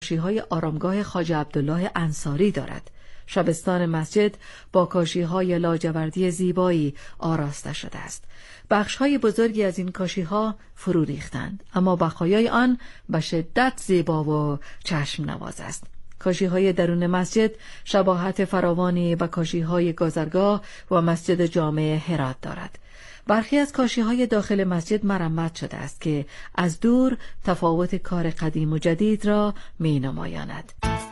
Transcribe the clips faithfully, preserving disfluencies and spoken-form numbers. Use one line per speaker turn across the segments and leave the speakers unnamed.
کاشی‌های آرامگاه خواجه عبدالله انصاری دارد. شبستان مسجد با کاشی‌های لاجوردی زیبایی آراسته شده است. بخش‌های بزرگی از این کاشی‌ها فرو ریختند، اما بقایای آن به شدت زیبا و چشم نواز است. کاشی‌های درون مسجد شباهت فراوانی به کاشی‌های گذرگاه و مسجد جامع هرات دارد. برخی از کاشی‌های داخل مسجد مرمت شده است که از دور تفاوت کار قدیم و جدید را می‌نمایاند.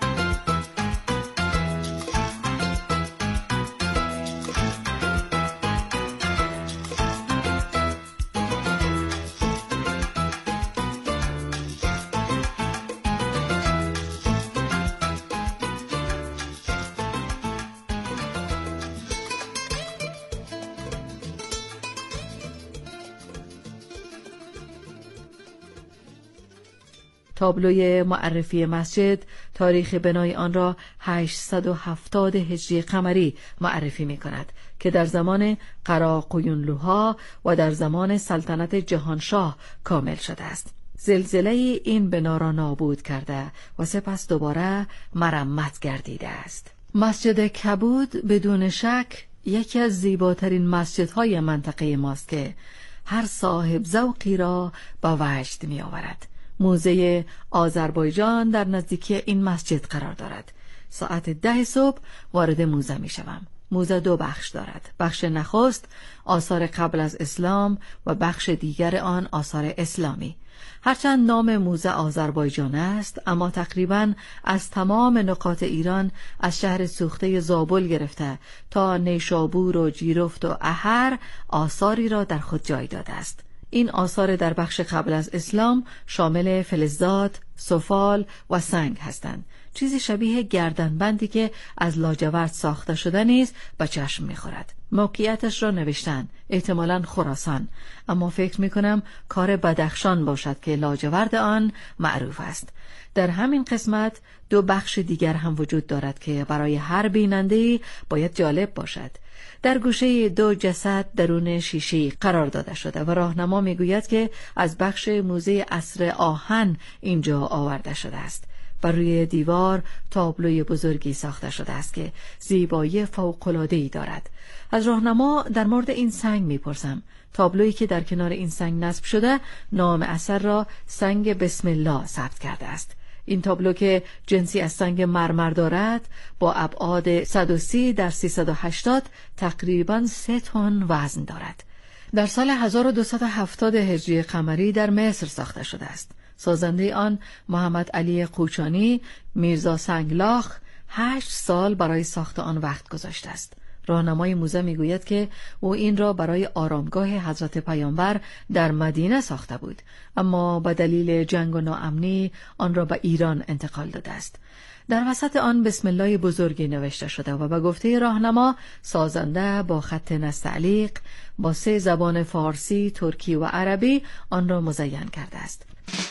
تابلوی معرفی مسجد تاریخ بنای آن را هشتصد و هفتاد هجری قمری معرفی می کند که در زمان قراقویونلوها و در زمان سلطنت جهانشاه کامل شده است. زلزله این بنا را نابود کرده و سپس دوباره مرمت گردیده است. مسجد کبود بدون شک یکی از زیباترین مسجدهای منطقه ماست که هر صاحب ذوقی را با وجد می آورد. موزه آذربایجان در نزدیکی این مسجد قرار دارد. ساعت ده صبح وارد موزه می شوم. موزه دو بخش دارد. بخش نخست آثار قبل از اسلام و بخش دیگر آن آثار اسلامی. هرچند نام موزه آذربایجان است، اما تقریباً از تمام نقاط ایران، از شهر سوخته زابل گرفته تا نیشابور و جیرفت و احر آثاری را در خود جای داده است. این آثار در بخش قبل از اسلام شامل فلزات، سفال و سنگ هستند. چیزی شبیه گردنبندی که از لاجورد ساخته شده نیز به چشم می‌خورد. موقعیتش را نوشتن، احتمالاً خراسان، اما فکر می‌کنم کار بدخشان باشد که لاجورد آن معروف است. در همین قسمت دو بخش دیگر هم وجود دارد که برای هر بیننده‌ای باید جالب باشد. در گوشه دو جسد درون شیشه‌ای قرار داده شده و راهنما میگوید که از بخش موزه عصر آهن اینجا آورده شده است. بر روی دیوار تابلوی بزرگی ساخته شده است که زیبایی فوق‌العاده‌ای دارد. از راهنما در مورد این سنگ میپرسم. تابلویی که در کنار این سنگ نصب شده نام اثر را سنگ بسم الله ثبت کرده است. این تابلو که جنسی از سنگ مرمر دارد با ابعاد صد و سی در سیصد و هشتاد تقریباً سه تن وزن دارد. در سال هزار و دویست و هفتاد هجری قمری در مصر ساخته شده است. سازنده آن محمد علی قوچانی میرزا سنگلاخ هشت سال برای ساخت آن وقت گذاشته است. راهنمای موزه میگوید که او این را برای آرامگاه حضرت پیامبر در مدینه ساخته بود، اما به دلیل جنگ و ناامنی آن را به ایران انتقال داده است. در وسط آن بسم الله بزرگی نوشته شده و به گفته راهنما سازنده با خط نستعلیق با سه زبان فارسی، ترکی و عربی آن را مزین کرده است.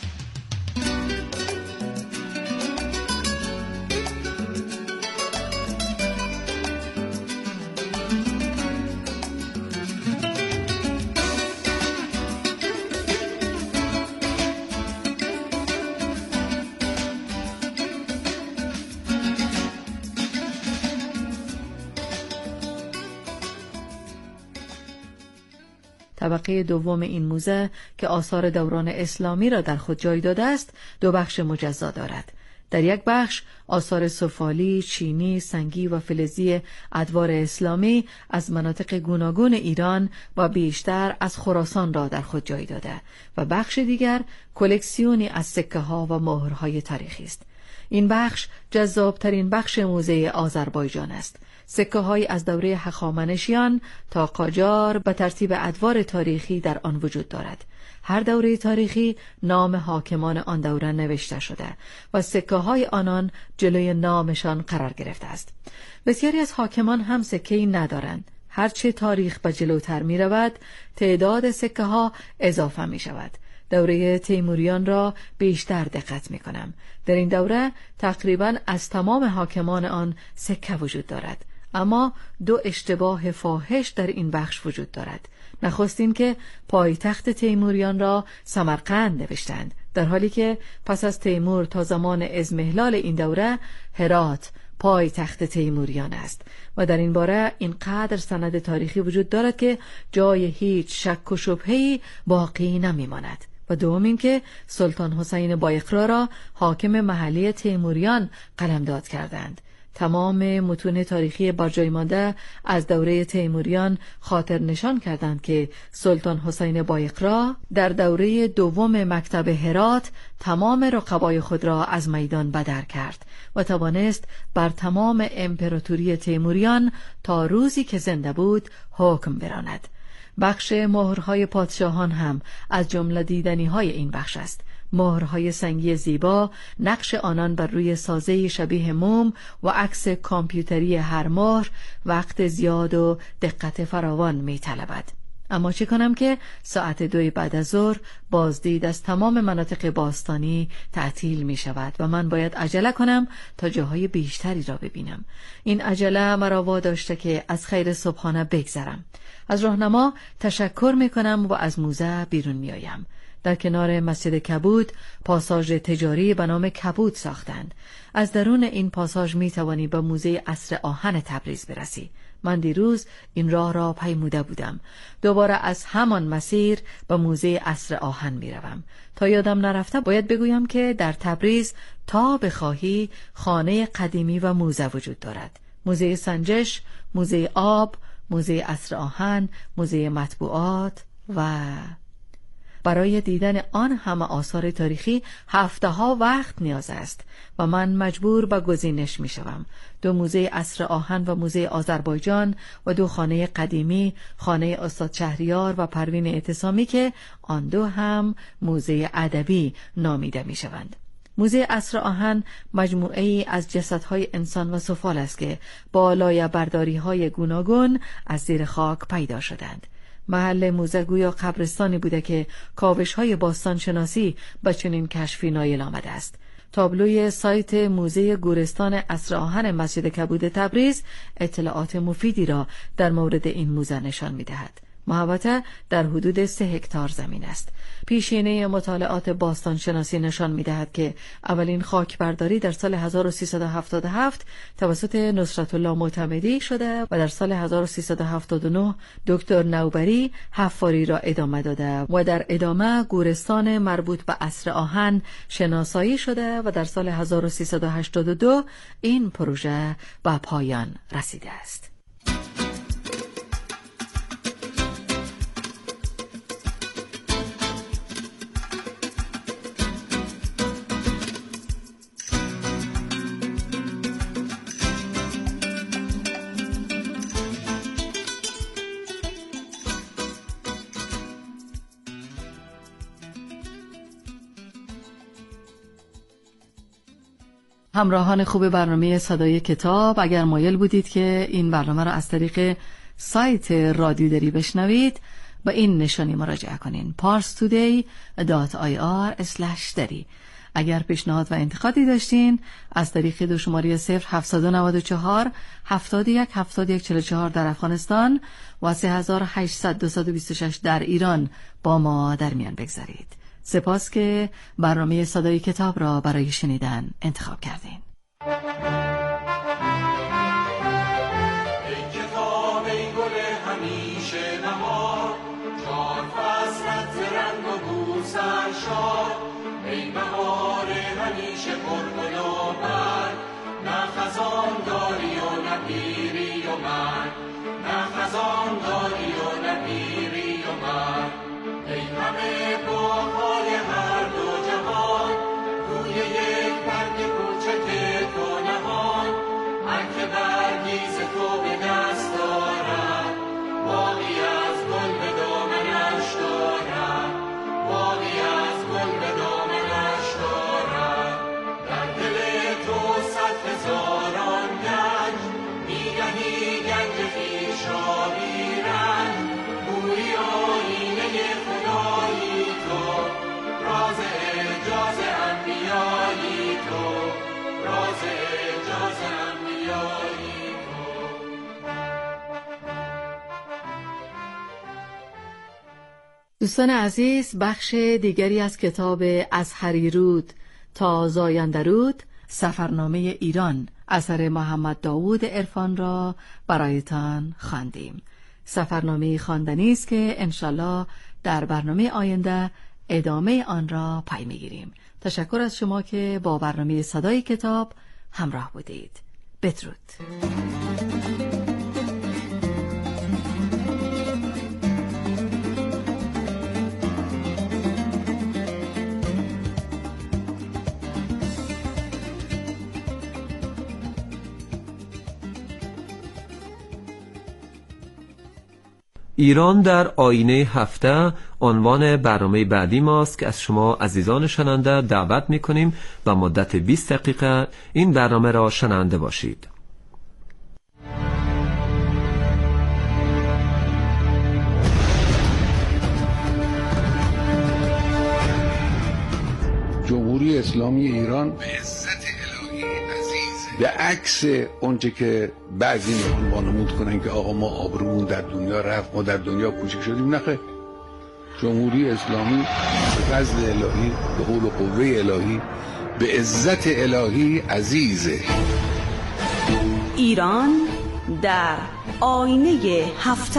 طبقه دوم این موزه که آثار دوران اسلامی را در خود جای داده است، دو بخش مجزا دارد. در یک بخش آثار سفالی، چینی، سنگی و فلزی ادوار اسلامی از مناطق گوناگون ایران و بیشتر از خراسان را در خود جای داده و بخش دیگر کلکسیونی از سکه ها و مهرهای تاریخی است. این بخش جذابترین بخش موزه آذربایجان است. سکه های از دوره هخامنشیان تا قاجار به ترتیب ادوار تاریخی در آن وجود دارد. هر دوره تاریخی نام حاکمان آن دوره نوشته شده و سکه های آنان جلوی نامشان قرار گرفته است. بسیاری از حاکمان هم سکه‌ای ندارند. هرچه تاریخ به جلوتر می رود، تعداد سکه ها اضافه می شود. دوره تیموریان را بیشتر دقت می کنم. در این دوره تقریباً از تمام حاکمان آن سکه وجود دارد. اما دو اشتباه فاحش در این بخش وجود دارد. نخستین که پایتخت تیموریان را سمرقند نوشتند، در حالی که پس از تیمور تا زمان اضمحلال این دوره هرات پایتخت تیموریان است و در این باره اینقدر سند تاریخی وجود دارد که جای هیچ شک و شبهه‌ای باقی نمی‌ماند. و دوم این که سلطان حسین بایقرا را حاکم محلی تیموریان قلمداد کردند. تمام متون تاریخی برجای مانده از دوره تیموریان خاطر نشان کردند که سلطان حسین بایقرا در دوره دوم مکتب هرات تمام رقبای خود را از میدان بدر کرد و توانست بر تمام امپراتوری تیموریان تا روزی که زنده بود حکم براند. بخش مهرهای پادشاهان هم از جمله دیدنی‌های این بخش است. مهرهای سنگی زیبا، نقش آنان بر روی سازه شبیه موم و عکس کامپیوتری هر مهر وقت زیاد و دقت فراوان می‌طلبد. اما چه کنم که ساعت دوی بعد از ظهر بازدید از تمام مناطق باستانی تعطیل می شود و من باید عجله کنم تا جاهای بیشتری را ببینم. این عجله مرا واداشته که از خیر صبحانه بگذرم. از راهنما تشکر می کنم و از موزه بیرون می آیم. در کنار مسجد کبود پاساژ تجاری به نام کبود ساختند. از درون این پاساژ می توانی به موزه عصر آهن تبریز برسی. من دیروز این راه را پیموده بودم. دوباره از همان مسیر به موزه عصر آهن می روم. تا یادم نرفته باید بگویم که در تبریز تا بخواهی خانه قدیمی و موزه وجود دارد. موزه سنجش، موزه آب، موزه عصر آهن، موزه مطبوعات و... برای دیدن آن همه آثار تاریخی هفته ها وقت نیاز است و من مجبور به گزینش می شوم. دو موزه عصر آهن و موزه آذربایجان و دو خانه قدیمی، خانه استاد شهریار و پروین اعتصامی که آن دو هم موزه ادبی نامیده می شوند. موزه عصر آهن مجموعه ای از جسدهای انسان و سفال است که با لایه‌برداری های گوناگون از زیر خاک پیدا شدند. محل موزه گویا قبرستانی بوده که کاوش‌های باستان شناسی به چنین کشفی نایل آمده است. تابلوی سایت موزه گورستان عصر آهن مسجد کبود تبریز اطلاعات مفیدی را در مورد این موزه نشان می‌دهد. محوطه در حدود سه هکتار زمین است. پیشینه مطالعات باستان شناسی نشان می‌دهد که اولین خاک برداری در سال هزار و سیصد و هفتاد و هفت توسط نصرت الله معتمدی شده و در سال هزار و سیصد و هفتاد و نه دکتر نوبری حفاری را ادامه داده و در ادامه گورستان مربوط به عصر آهن شناسایی شده و در سال هزار و سیصد و هشتاد و دو این پروژه به پایان رسیده است. همراهان خوب برنامه صدای کتاب، اگر مایل بودید که این برنامه را از طریق سایت رادیو دری بشنوید به این نشانی مراجعه کنین: پارس تودی دات آی آر اسلش دری. اگر پیشنهاد و انتقادی داشتین از طریق دو شماره صفر هفتصد و نود و چهار هفتاد و یک هفتاد و یک چهل و چهار در افغانستان و سه هزار و هشتصد دویست و بیست و شش در ایران با ما در میان بگذارید. سپاس که برنامه صدای کتاب را برای شنیدن انتخاب کردین.
ای کتاب ای گل همیشه بهار، چار فصلت ز رنگ و بو سرشار. ای بهار همیشه پرگل و برگ، نه خزان داری و نه پیری و مرگ، نه خزان داری و نه پیری و مرگ. ای همه باغ‌های هر دو جهان، روی یک برگ کوچک تو نهان. هر که برگی ز تو به دست دارد، باغی از گل به دامنش دارد، باغی از گل به دامنش دارد. در دل
دوستان عزیز، بخش دیگری از کتاب از هریرود تا زایندرود، سفرنامه ایران اثر محمد داوود عرفان را برایتان خواندیم. سفرنامه خواندنی است که انشالله در برنامه آینده ادامه آن را پی میگیریم. تشکر از شما که با برنامه صدای کتاب همراه بودید. بدرود.
ایران در آینه هفته عنوان برنامه بعدی ماست که از شما عزیزان شنونده دعوت می‌کنیم و مدت بیست دقیقه این برنامه را شنونده باشید.
جمهوری اسلامی ایران به عزت الهی عزیز، به عکس اونچه که بعضی میخوان وانمود کنن که آقا ما آبرومون در دنیا رفت، ما در دنیا کوچک شدیم. نخیر، جمهوری اسلامی به فضل الهی، به حول و قوه الهی، به عزت الهی عزیزه.
ایران در آینه هفته.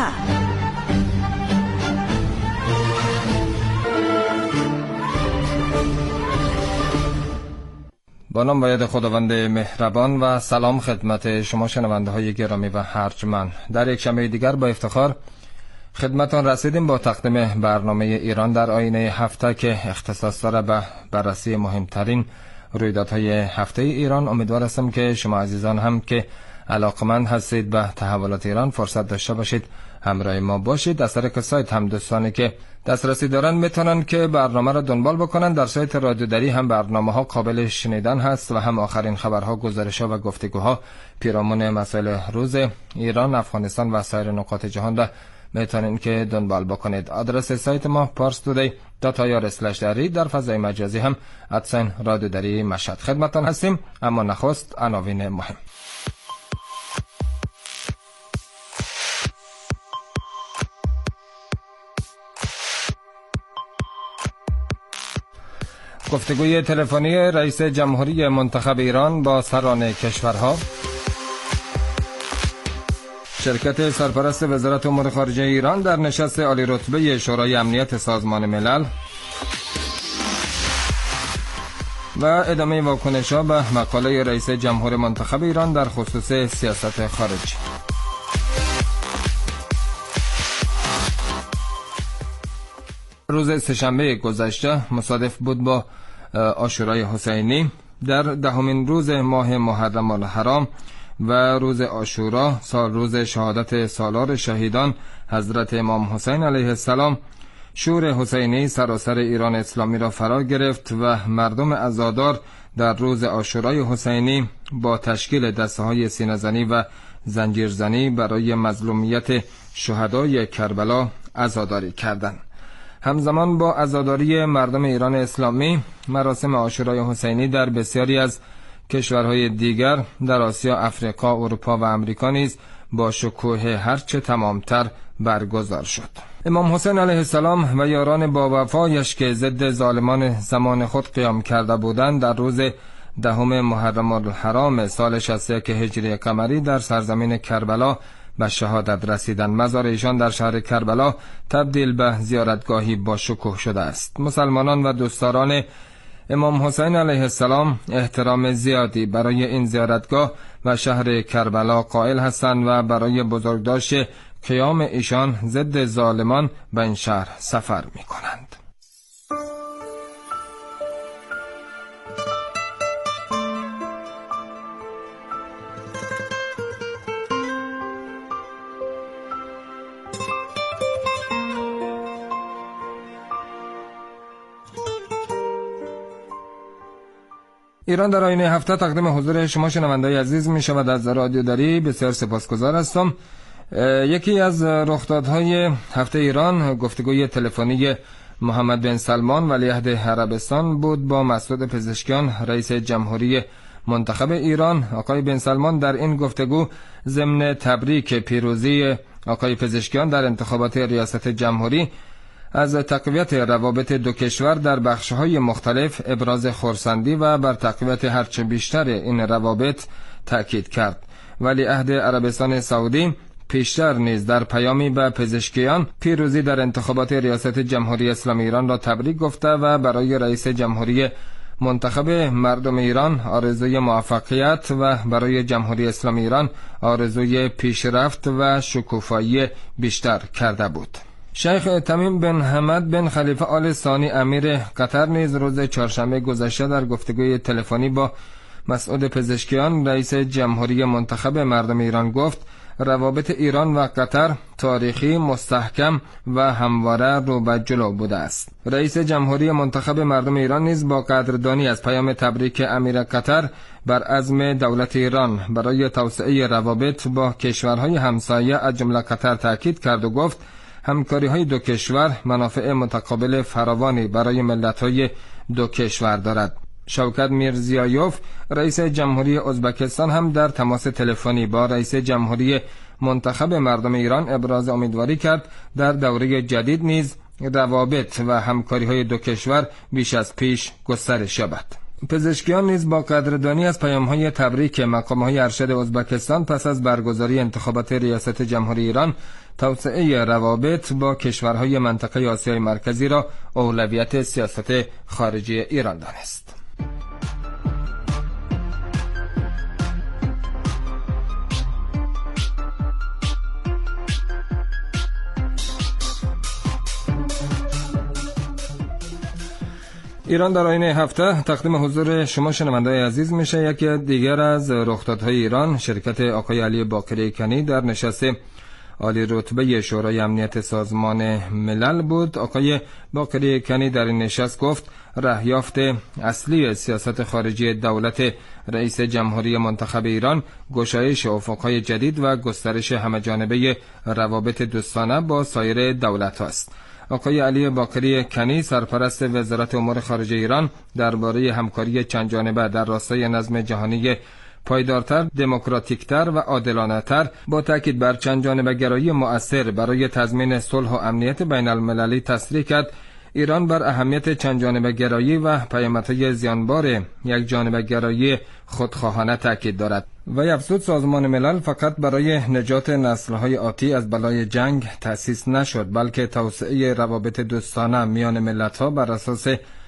با نام و ید خداوند مهربان و سلام خدمت شما شنونده های گرامی و ارجمند. در یک شنبه دیگر با افتخار خدمتان رسیدیم با تقدیم برنامه ایران در آینه هفته که اختصاص داره به بررسی مهمترین رویدادهای هفته ایران. امیدوار هستم که شما عزیزان هم که علاقمند هستید به تحولات ایران فرصت داشته باشید همراه ما باشید. از طریق سایت هم دوستانی که دسترسی دارن میتونن که برنامه را دنبال بکنن. در سایت رادیو دری هم برنامه ها قابل شنیدن هست و هم آخرین خبرها، گزارش‌ها و گفتگوها پیرامون مسائل روز ایران، افغانستان و سایر نقاط جهان را میتونین که دنبال بکنید. آدرس سایت ما پارس تودی دات آی آر اسلش دری، در فضای مجازی هم ادساین رادیو دری مشهد. خدمتتان هستیم، اما نخست عناوین مهم. گفتگوی تلفنی رئیس جمهوری منتخب ایران با سران کشورها، شرکت سرپرست وزارت امور خارجه ایران در نشست عالی رتبه شورای امنیت سازمان ملل و ادامه واکنش‌ها به مقاله رئیس جمهور منتخب ایران در خصوص سیاست خارجی. روز سه‌شنبه گذشته مصادف بود با عاشورای حسینی. در دهمین روز ماه محرم الحرام و روز عاشورا، سال روز شهادت سالار شهیدان حضرت امام حسین علیه السلام، شور حسینی سراسر ایران اسلامی را فرا گرفت و مردم عزادار در روز عاشورای حسینی با تشکیل دسته‌های سینه‌زنی و زنجیرزنی برای مظلومیت شهدای کربلا عزاداری کردند. همزمان با عزاداری مردم ایران اسلامی، مراسم عاشورای حسینی در بسیاری از کشورهای دیگر در آسیا، افریقا، اروپا و امریکا نیز با شکوه هرچه تمامتر برگزار شد. امام حسین علیه السلام و یاران با وفایش که ضد ظالمان زمان خود قیام کرده بودند، در روز دهم محرم الحرام سال شصت و یک هجری قمری در سرزمین کربلا به شهادت رسیدند. مزار ایشان در شهر کربلا تبدیل به زیارتگاهی با شکوه شده است. مسلمانان و دوستداران امام حسین علیه السلام احترام زیادی برای این زیارتگاه و شهر کربلا قائل هستند و برای بزرگداشت قیام ایشان ضد ظالمان به این شهر سفر می کنند. ایران در آینه هفته تقدیم حضور شما شنونده‌های عزیز می شود. از رادیو دری بسیار سپاسگزار هستم. یکی از رخدادهای هفته ایران گفتگوی تلفنی محمد بن سلمان ولیعهد عربستان بود با مسعود پزشکیان رئیس جمهوری منتخب ایران. آقای بن سلمان در این گفتگو ضمن تبریک پیروزی آقای پزشکیان در انتخابات ریاست جمهوری از تقویت روابط دو کشور در بخش‌های مختلف ابراز خرسندی و بر تقویت هرچه بیشتر این روابط تأکید کرد. ولیعهد عربستان سعودی پیشتر نیز در پیامی به پزشکیان پیروزی در انتخابات ریاست جمهوری اسلامی ایران را تبریک گفته و برای رئیس جمهوری منتخب مردم ایران آرزوی موفقیت و برای جمهوری اسلامی ایران آرزوی پیشرفت و شکوفایی بیشتر کرده بود. شیخ تمیم بن حمد بن خلیفه آل ثانی امیر قطر نیز روز چهارشنبه گذشته در گفتگوی تلفنی با مسعود پزشکیان رئیس جمهوری منتخب مردم ایران گفت روابط ایران و قطر تاریخی، مستحکم و همواره رو به جلو بوده است. رئیس جمهوری منتخب مردم ایران نیز با قدردانی از پیام تبریک امیر قطر بر عزم دولت ایران برای توسعه روابط با کشورهای همسایه از جمله قطر تاکید کرد و گفت همکاری‌های دو کشور منافع متقابل فراوانی برای ملت‌های دو کشور دارد. شوکت میرزیایوف رئیس جمهوری ازبکستان هم در تماس تلفنی با رئیس جمهوری منتخب مردم ایران ابراز امیدواری کرد در دوره جدید نیز روابط و همکاری‌های دو کشور بیش از پیش گسترش یابد. پزشکیان نیز با قدردانی از پیام‌های تبریک مقام‌های ارشد ازبکستان پس از برگزاری انتخابات ریاست جمهوری ایران توسعه روابط با کشورهای منطقه آسیای مرکزی را اولویت سیاست خارجی ایران دانست. ایران در آینه هفته تقدیم حضور شما شنونده‌های عزیز میشه. یکی دیگر از رخدادهای ایران شرکت آقای علی باقری کنی در نشست عالی رتبه شورای امنیت سازمان ملل بود. آقای باقری کنی در این نشست گفت رهیافت اصلی سیاست خارجی دولت رئیس جمهوری منتخب ایران گشایش افق‌های جدید و گسترش همه‌جانبه روابط دوستانه با سایر دولت است. آقای علی باقری کنی سرپرست وزارت امور خارجه ایران درباره همکاری چند جانبه در راستای نظم جهانی پایدارتر، دموکراتیکتر و عادلانه‌تر با تاکید بر چند جانبه گرایی مؤثر برای تضمین صلح و امنیت بین المللی تصریح کرد ایران بر اهمیت چند جانبه گرایی و پیامدهای زیانبار یک جانبه گرایی خودخواهانه تاکید دارد و افزود سازمان ملل فقط برای نجات نسل‌های آتی از بلای جنگ تأسیس نشد، بلکه توسعه روابط دوستانه میان ملت‌ها بر اساس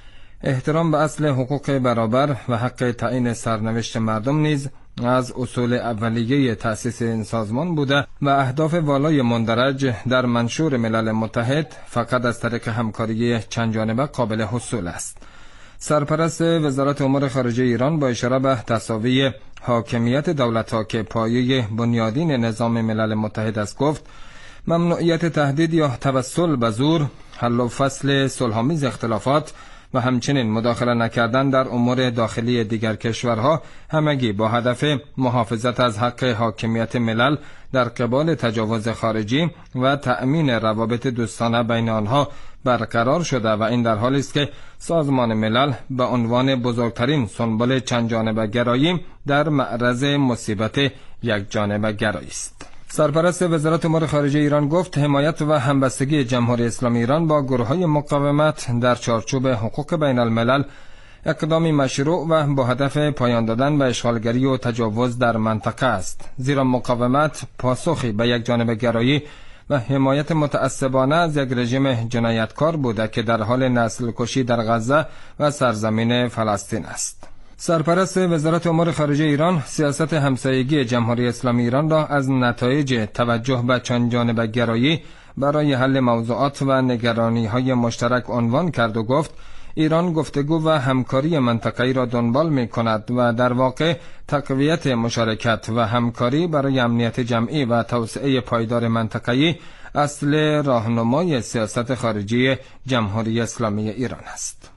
احترام به اصل حقوق برابر و حق تعیین سرنوشت مردم نیز از اصول اولیه تأسیس این سازمان بوده و اهداف والای مندرج در منشور ملل متحد فقط از طریق همکاری چند جانبه قابل حصول است. سرپرست وزارت امور خارجه ایران با اشاره به تساوی حاکمیت دولت‌ها که پایه بنیادین نظام ملل متحد است گفت ممنوعیت تهدید یا توسل به زور، حل و فصل صلح‌آمیز اختلافات و همچنین مداخله نکردن در امور داخلی دیگر کشورها همگی با هدف محافظت از حق حاکمیت ملل در قبال تجاوز خارجی و تأمین روابط دوستانه بین آنها برقرار شده و این در حالی است که سازمان ملل به عنوان بزرگترین سنبل چند جانبه گرایی در معرض مصیبت یک جانبه گرایی است. سرپرست وزارت امور خارجه ایران گفت حمایت و همبستگی جمهوری اسلامی ایران با گروه‌های مقاومت در چارچوب حقوق بین الملل اقدامی مشروع و با هدف پایان دادن به اشغالگری و تجاوز در منطقه است، زیرا مقاومت پاسخی به یک جانبه گرایی و حمایت متعصبانه از یک رژیم جنایتکار بوده که در حال نسل کشی در غزه و سرزمین فلسطین است. سرپرست وزارت امور خارجه ایران سیاست همسایگی جمهوری اسلامی ایران را از نتایج توجه به چند جانبه گرایی برای حل موضوعات و نگرانی‌های مشترک عنوان کرد و گفت ایران گفتگو و همکاری منطقه‌ای را دنبال می‌کند و در واقع تقویت مشارکت و همکاری برای امنیت جمعی و توسعه پایدار منطقه‌ای اصل راهنمای سیاست خارجی جمهوری اسلامی ایران است.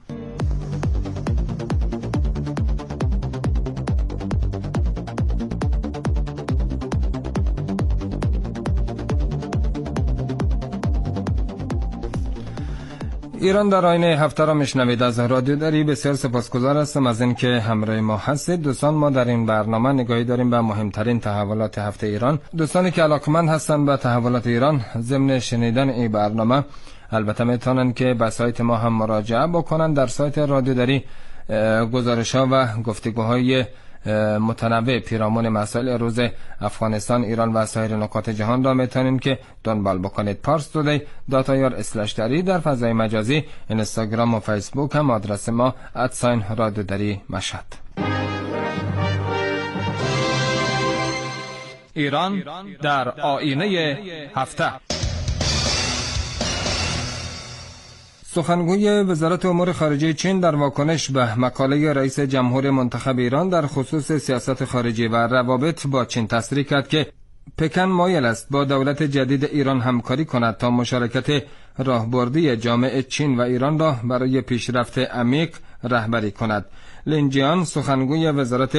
ایران در آینه هفته را میشنوید از رادیو دری. بسیار سپاسگزار هستم از اینکه همراه ما هستید. دوستان، ما در این برنامه نگاهی داریم به مهمترین تحولات هفته ایران. دوستانی که علاقمند هستند به تحولات ایران، ضمن شنیدن این برنامه البته میتونن که به سایت ما هم مراجعه بکنن. در سایت رادیو دری گزارش‌ها و گفتگوهای متنوع پیرامون مسائل روز افغانستان، ایران و سایر نقاط جهان را میتونین که دنبال بکنید. پارس تودی دات آی آر اسلش دری. در فضای مجازی اینستاگرام و فیسبوک هم آدرس ما ادساین رادیو دری مشهد. ایران در آینه هفته. سخنگوی وزارت امور خارجه چین در واکنش به مقاله رئیس جمهور منتخب ایران در خصوص سیاست خارجی و روابط با چین تصریح کرد که پکن مایل است با دولت جدید ایران همکاری کند تا مشارکت راهبردی جامع چین و ایران را برای پیشرفت عمیق رهبری کند. لین جیان، سخنگوی وزارت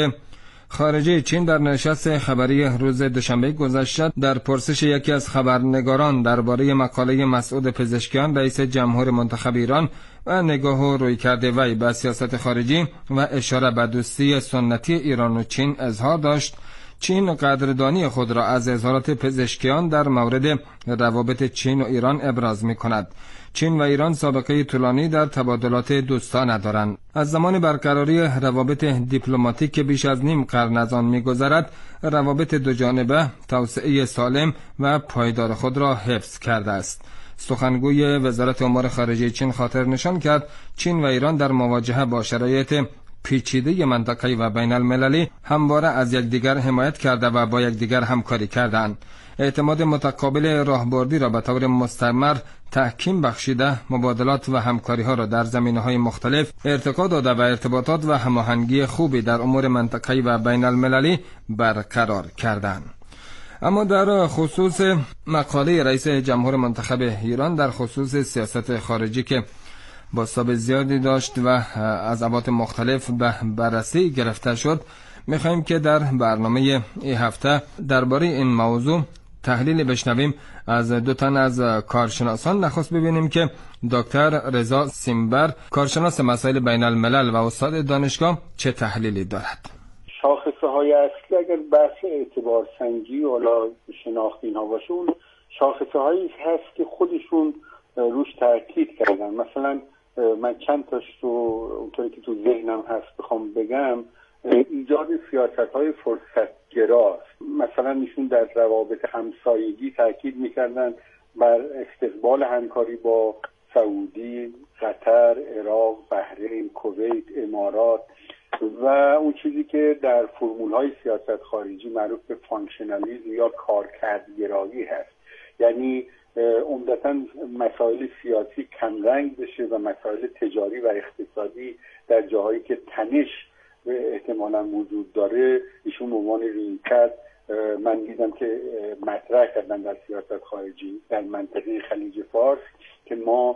خارجه چین، در نشست خبری روز دوشنبه گذشته در پرسش یکی از خبرنگاران درباره مقاله مسعود پزشکیان رئیس جمهور منتخب ایران و نگاه و رویکرد وی به سیاست خارجی و اشاره به دوستی سنتی ایران و چین اظهار داشت. چین قدردانی خود را از اظهارات پزشکیان در مورد روابط چین و ایران ابراز می کند. چین و ایران سابقه طولانی در تبادلات دوستانه دارند. از زمان برقراری روابط دیپلماتیک که بیش از نیم قرن از آن می‌گذرد، روابط دو جانبه توسعه سالم و پایدار خود را حفظ کرده است. سخنگوی وزارت امور خارجه چین خاطر نشان کرد چین و ایران در مواجهه با شرایط پیچیده منطقه‌ای و بین المللی همواره از یکدیگر حمایت کرده و با یکدیگر همکاری کردند. اعتماد متقابل راهبردی را به طور مستمر تحکیم بخشیده، مبادلات و همکاری‌ها را در زمینه‌های مختلف ارتقا داده و ارتباطات و هماهنگی خوبی در امور منطقه‌ای و بین المللی برقرار کردند. اما در خصوص مقاله رئیس جمهور منتخب ایران در خصوص سیاست خارجی که بازتاب زیادی داشت و از ابعاد مختلف به بررسی گرفته شد، می‌خوایم که در برنامه این هفته درباره این موضوع تحلیل بشنویم از دو تن از کارشناسان. نخست ببینیم که دکتر رضا سیمبر، کارشناس مسائل بین الملل و استاد دانشگاه، چه تحلیلی دارد.
شاخصه های اصلی اگر بحث اعتبار سنجی و شناخت اینها باشه، اون شاخصه هایی هست که خودشون روش تاکید کردن. مثلا من چند تاش رو اونطوری که تو ذهنم هست بخوام بگم، ایجاد سیاست‌های فرصت‌گراست. مثلا ایشون در روابط همسایگی تاکید می‌کردن بر استقبال همکاری با سعودی، قطر، عراق، بحرین، کویت، امارات و اون چیزی که در فرمول‌های سیاست خارجی معروف به فانکشنالیسم یا کارکردگرایی هست، یعنی عمدتاً مسائل سیاسی کمرنگ بشه و مسائل تجاری و اقتصادی در جاهایی که تنش احتمالاً وجود داره ایشون به عنوان رویکرد من دیدم که مطرح کردن در سیاست خارجی در منطقه خلیج فارس که ما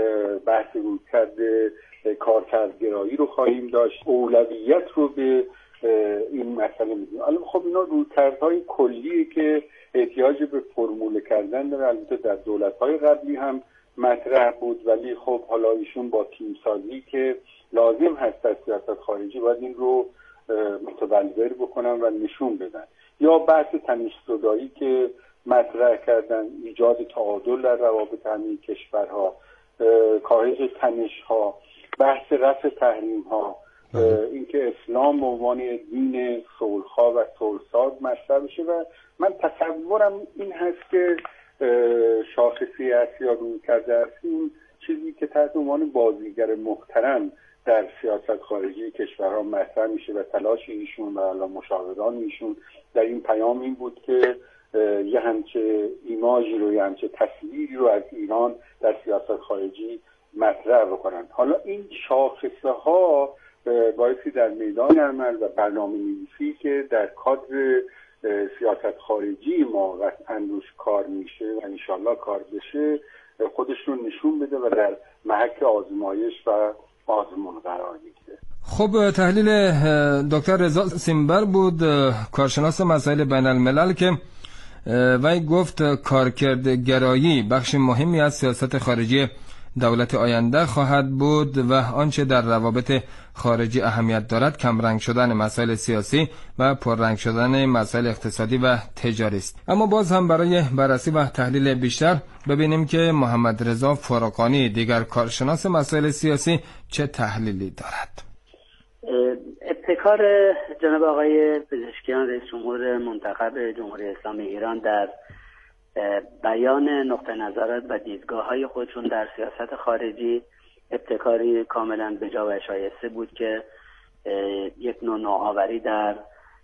بحث رویکرد کارکردگرایی رو خواهیم داشت، اولویت رو به این مسئله میدیم. البته خب اینا رویکردهای کلیه که احتیاج به فرموله کردن داره. البته در دولت‌های قبلی هم مطرح بود، ولی خب حالا ایشون با تیم‌سازی که لازم هست در سیاست خارجی باید این رو متبلور بکنن و نشون بدن. یا بحث تنش‌زدایی که مطرح کردن، ایجاد تعادل در روابط همین کشورها، کاهش تنش‌ها، بحث رفع تحریم‌ها، اینکه اسلام به عنوان دین صلح‌خواه و صلح‌ساز مطرح بشه. و من تصورم این هست که شاخصی اصلی یا رویکرد اصلی اون چیزی که تحت عنوان بازیگر محترم در سیاست خارجی کشورها مطرح میشه و تلاش ایشون و الان مشاوران ایشون در این پیام این بود که یه همچه ایماژی رو، یه همچه تصویری رو از ایران در سیاست خارجی مطرح بکنن. حالا این شاخصه ها بایستی در میدان عمل و برنامه نویسی که در کادر سیاست خارجی ما قطعاً روش کار میشه و انشالله کار بشه، خودش رو نشون بده و در محک آزمایش و آزمون قرار بگیره.
خب تحلیل دکتر رضا سیمبر بود، کارشناس مسائل بین الملل، که وی گفت کارکردگرایی بخش مهمی از سیاست خارجی دولت آینده خواهد بود و آنچه در روابط خارجی اهمیت دارد کمرنگ شدن مسائل سیاسی و پررنگ شدن مسائل اقتصادی و تجاری است. اما باز هم برای بررسی و تحلیل بیشتر ببینیم که محمد رضا فراقانی دیگر کارشناس مسائل سیاسی چه تحلیلی دارد.
ابتکار جناب آقای پزشکیان رئیس جمهور منتخب جمهوری اسلامی ایران در بیان نقطه نظرات و دیدگاه‌های خودشون در سیاست خارجی ابتکاری کاملا بجا و شایسته بود که یک نوع نوآوری در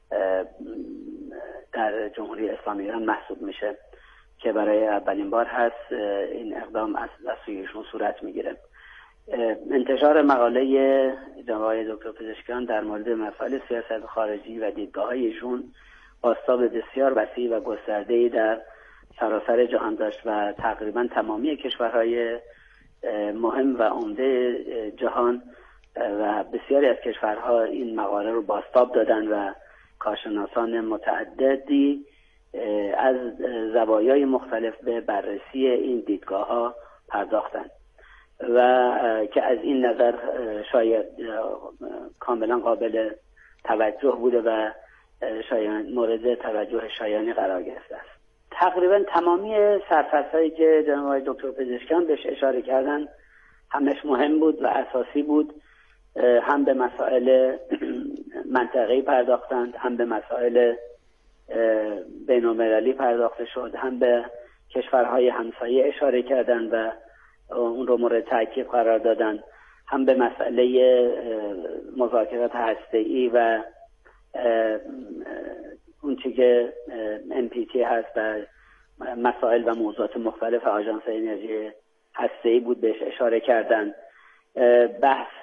در جمهوری اسلامی ایران محسوب میشه که برای اولین بار هست این اقدام از سویشون صورت میگیره. انتشار مقاله جناب آقای دکتر پزشکیان در مورد مسائل سیاست خارجی و دیدگاه‌های ایشون بازتاب بسیار وسیع و گسترده‌ای در سراسر جهان داشت و تقریبا تمامی کشورهای مهم و عمده جهان و بسیاری از کشورها این مقاله رو بازتاب دادن و کارشناسان متعددی از زوایای مختلف به بررسی این دیدگاه‌ها پرداختند و که از این نظر شاید کاملا قابل توجه بوده و شایان مورد توجه شایانی قرار گرفته است. تقریبا تمامی سرفصل‌هایی که جناب آقای دکتر پزشکیان بهش اشاره کردن همش مهم بود و اساسی بود. هم به مسائل منطقه‌ای پرداختند، هم به مسائل بین‌المللی پرداخته شد، هم به کشورهای همسایه اشاره کردند و اون رو مورد تاکید قرار دادن، هم به مسئله مذاکرات هسته‌ای و اون چیزی که ام پی تی هست و مسائل و موضوعات مختلف آژانس انرژی هسته‌ای بود بهش اشاره کردن. بحث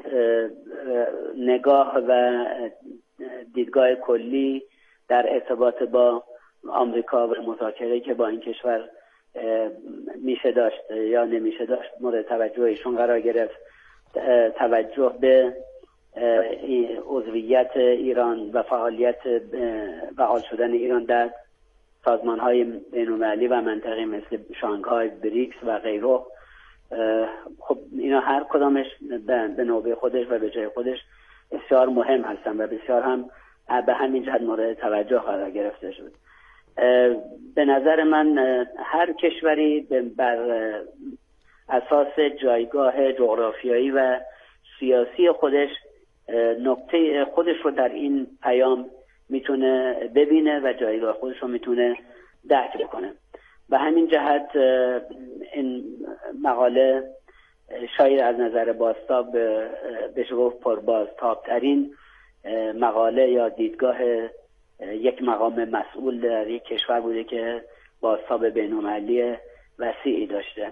نگاه و دیدگاه کلی در ارتباط با آمریکا و مذاکره که با این کشور میشه داشت یا نمیشه داشت مورد توجه ایشون قرار گرفت. توجه به عضویت ایران و فعالیت فعال شدن ایران در سازمان‌های بین‌المللی و منطقه‌ای مثل شانگهای، بریکس و غیره. خب اینا هر کدامش به نوبه خودش و به جای خودش بسیار مهم هستن و بسیار هم به همین جهت مورد توجه قرار گرفته شد. به نظر من هر کشوری بر اساس جایگاه جغرافیایی و سیاسی خودش نقطه خودش رو در این پیام میتونه ببینه و جایگاه خودش رو میتونه درک بکنه. به همین جهت این مقاله شاید از نظر بازتاب بشه گفت پربازتاب‌ترین مقاله یا دیدگاه یک مقام مسئول در یک کشور بوده که بازتاب بین‌المللی وسیعی داشته.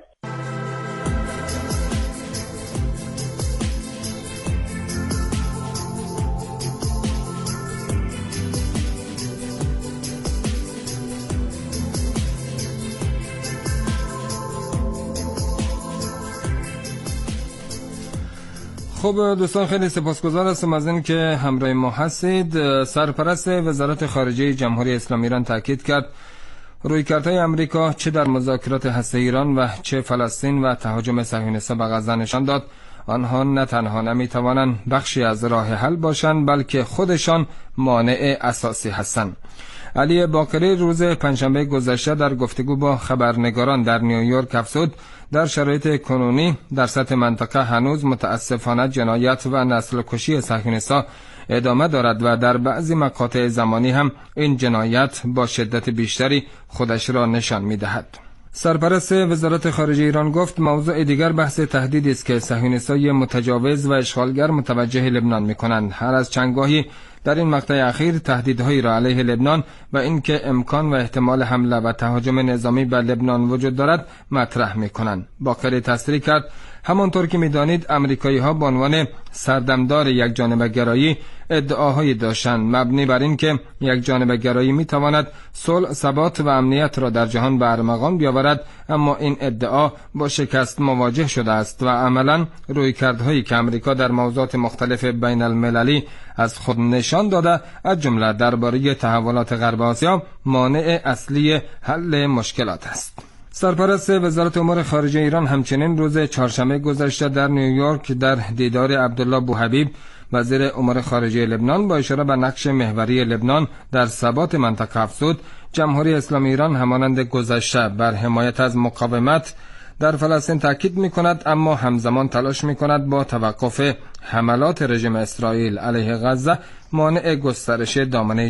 خب دوستان، خیلی سپاسگزار هستم از این که همراه ما هستید. سرپرست وزارت خارجه جمهوری اسلامی ایران تاکید کرد رویکردهای امریکا چه در مذاکرات هسته‌ای ایران و چه فلسطین و تهاجم صهیونیست‌ها به غزه نشان داد آنها نه تنها نمیتوانند بخشی از راه حل باشند بلکه خودشان مانع اساسی هستند. علی باقری روز پنجشنبه گذشته در گفتگو با خبرنگاران در نیویورک افزود در شرایط کنونی در سطح منطقه هنوز متاسفانه جنایت و نسل کشی صهیونیست‌ها ادامه دارد و در بعضی مقاطع زمانی هم این جنایت با شدت بیشتری خودش را نشان می‌دهد. سرپرست وزارت خارجه ایران گفت موضوع دیگر بحث تهدیدی است که صهیونیست‌های متجاوز و اشغالگر متوجه لبنان می‌کنند. هر از چندگاهی در این مقطع اخیر تهدیدهایی را علیه لبنان و اینکه امکان و احتمال حمله و تهاجم نظامی بر لبنان وجود دارد مطرح می‌کنند. باقری تصریح کرد همانطور که می‌دانید امریکایی‌ها به عنوان سردمدار یک جانبه گرایی ادعاهایی داشتند مبنی بر اینکه یک جانبه گرایی می‌تواند صلح، ثبات و امنیت را در جهان به ارمغان بیاورد، اما این ادعا با شکست مواجه شده است و عملاً رویکردهایی که امریکا در موضوعات مختلف بین المللی از خود نشان داده از جمله درباره تحولات غرب آسیا مانع اصلی حل مشکلات است. سرپرست وزارت امور خارجه ایران همچنین روز چهارشنبه گذشته در نیویورک در دیدار عبدالله بوحبیب وزیر امور خارجه لبنان با اشاره به نقش محوری لبنان در ثبات منطقه افزود، جمهوری اسلامی ایران همانند گذشته بر حمایت از مقاومت در فلسطین تاکید می‌کند، اما همزمان تلاش می‌کند با توقف حملات رژیم اسرائیل علیه غزه مانع گسترش دامنه